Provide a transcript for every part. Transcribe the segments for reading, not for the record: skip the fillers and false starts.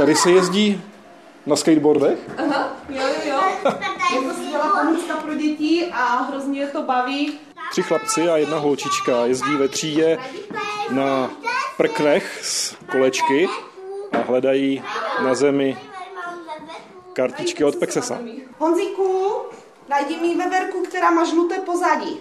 Tady se jezdí na skateboardech? Aha, jo. Je to skvělá pomůcka pro děti a hrozně je to baví. 3 chlapci a 1 holčička jezdí ve třídě na prknech z kolečky a hledají na zemi kartičky od Pexesa. Honzíku, najdi mi veverku, která má žluté pozadí.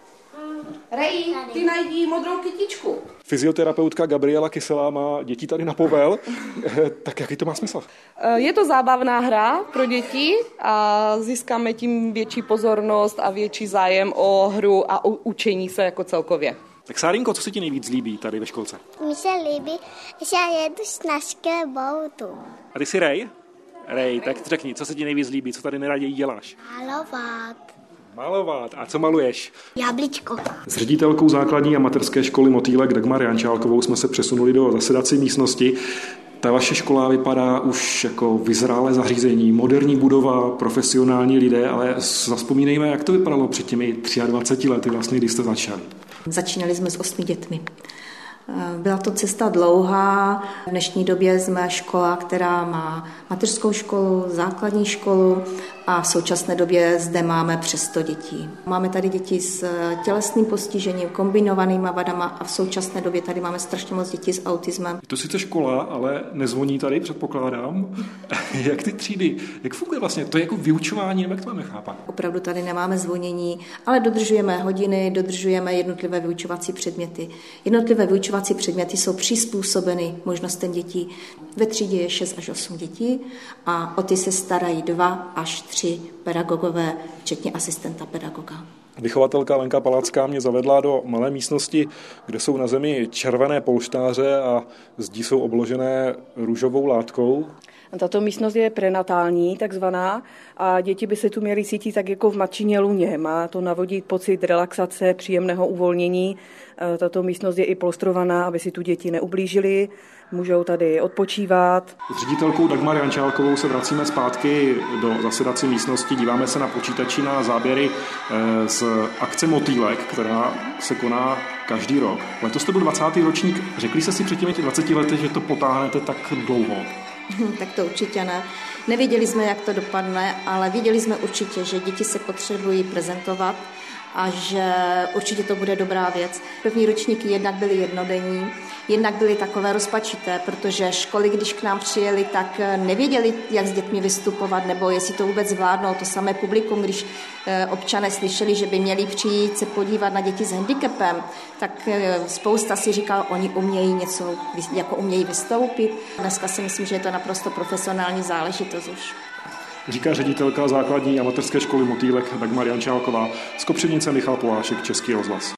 Reji, ty najdi modrou kytičku. Fyzioterapeutka Gabriela Kyselá má děti tady na povel. Tak jaký to má smysl? Je to zábavná hra pro děti a získáme tím větší pozornost a větší zájem o hru a o učení se jako celkově. Tak Sárinko, co se ti nejvíc líbí tady ve školce? Mně se líbí, že jedu na skateboardu. A ty jsi Rej? Rej, tak řekni, co se ti nejvíc líbí, co tady nejraději děláš? Malovat. A co maluješ? Jablíčko. S ředitelkou základní a mateřské školy Motýlek Dagmar Jančálkovou jsme se přesunuli do zasedací místnosti. Ta vaše škola vypadá už jako vyzrálé zařízení, moderní budova, profesionální lidé, ale zavzpomínejme, jak to vypadalo před těmi 23 lety, vlastně, když jste začali. Začínali jsme s 8 dětmi. Byla to cesta dlouhá. V dnešní době jsme škola, která má mateřskou školu, základní školu a v současné době zde máme přes 100 dětí. Máme tady děti s tělesným postižením, kombinovanýma vadama a v současné době tady máme strašně moc dětí s autismem. Je to sice škola, ale nezvoní tady, předpokládám. Jak ty třídy, jak funguje vlastně? To je jako vyučování, jak to máme chápat? Opravdu tady nemáme zvonění, ale dodržujeme hodiny, dodržujeme jednotlivé vyučovací předměty. Jednotlivé vyučovací předměty jsou přizpůsobeny možnostem dětí. Ve třídě je 6 až 8 dětí a o ty se starají 2 až 3 pedagogové, včetně asistenta pedagoga. Vychovatelka Lenka Palacká mě zavedla do malé místnosti, kde jsou na zemi červené polštáře a zdi jsou obložené růžovou látkou. Tato místnost je prenatální, takzvaná, a děti by se tu měly cítit tak jako v matčině lůně. Má to navodit pocit relaxace, příjemného uvolnění. Tato místnost je i polstrovaná, aby si tu děti neublížily. Můžou tady odpočívat. S ředitelkou Dagmar Jančálkovou se vracíme zpátky do zasedací místnosti. Díváme se na počítači na záběry z akce Motýlek, která se koná každý rok. Letos to byl 20. ročník. Řekli jste si před těmi 20 lety, že to potáhnete tak dlouho? Tak to určitě ne. Nevěděli jsme, jak to dopadne, ale věděli jsme určitě, že děti se potřebují prezentovat a že určitě to bude dobrá věc. První ročníky jednak byly jednodenní, jednak byly takové rozpačité, protože školy, když k nám přijeli, tak nevěděli, jak s dětmi vystupovat, nebo jestli to vůbec zvládnou. To samé publikum, když občané slyšeli, že by měli přijít se podívat na děti s handicapem, tak spousta si říkal, oni umějí něco, jako umějí vystoupit. Dneska si myslím, že je to naprosto profesionální záležitost už. Říká ředitelka základní a mateřské školy Motýlek Dagmar Jančálková, z Kopřivnice Michal Polášek, Český rozhlas.